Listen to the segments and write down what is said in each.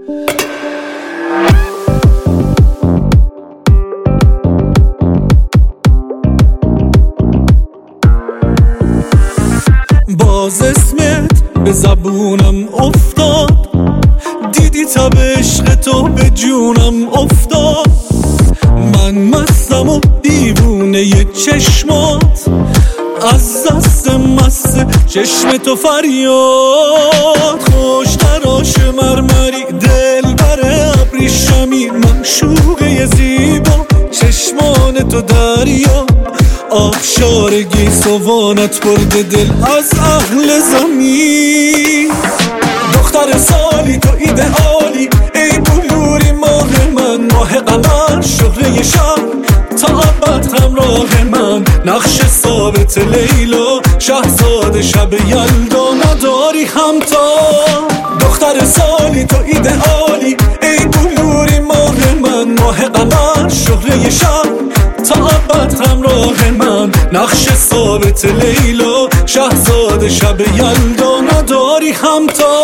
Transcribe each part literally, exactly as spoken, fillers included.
باز اسمت به زبونم افتاد، دیدی تب عشق تو به جونم افتاد. من مستم و دیوونه ی چشمات، از دست مست چشم تو فریاد. خوش تراش مرمری دل بر ابریشمی، معشوقه زیبا چشمان تو دریا. آبشار گیسوانت برده دل از اهل زمین. دختر سالی تو ایدئالی، ای بلوری ماه من، ماه قمر شهره شب تا ابد همراه من. نقش ثابت لیلا، شهزاد شب یلدا، نداری همتا. دختر سالی تو ایدئالی، ای بلوری ماه من، ماه قمر شهره شب تا ابد همراه من. نقش ثابت لیلا، شهزاد شب یلدا، نداری همتا.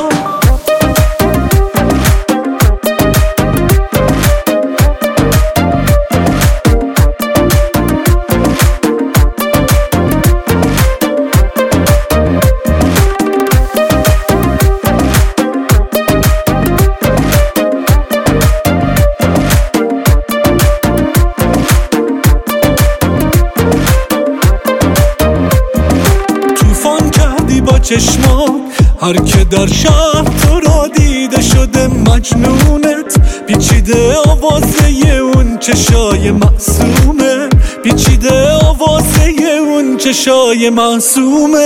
با چشمات هر که در شهر تو را دیده شده مجنونت. پیچیده آوازه اون چشای معصومه، پیچیده آوازه اون چشای معصومت.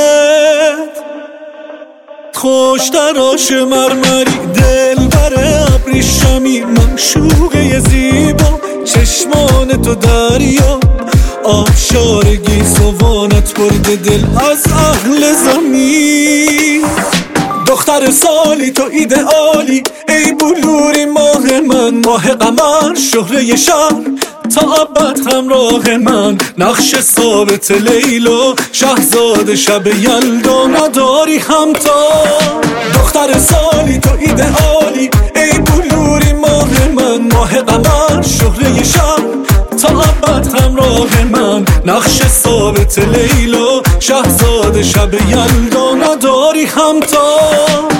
خوش تراش مرمری دل بر ابریشمی، معشوقه زیبا چشمان تو دریا. آبشار گیسوانت برده دل از اهل زمین. دختر سالی تو ایدئالی، ای بلوری ماه من، ماه قمر شهره شهر تا ابد همراه من. نقش ثابت لیلا، شهزاد شب یلدا، نداری همتا. دختر سالی تو ایدئالی، ای بلوری ماه من، ماه قمر شهره شهر تا ابد همراه من. نقش ثابت لیلا، شهزاد شب یلدا، نداری همتا.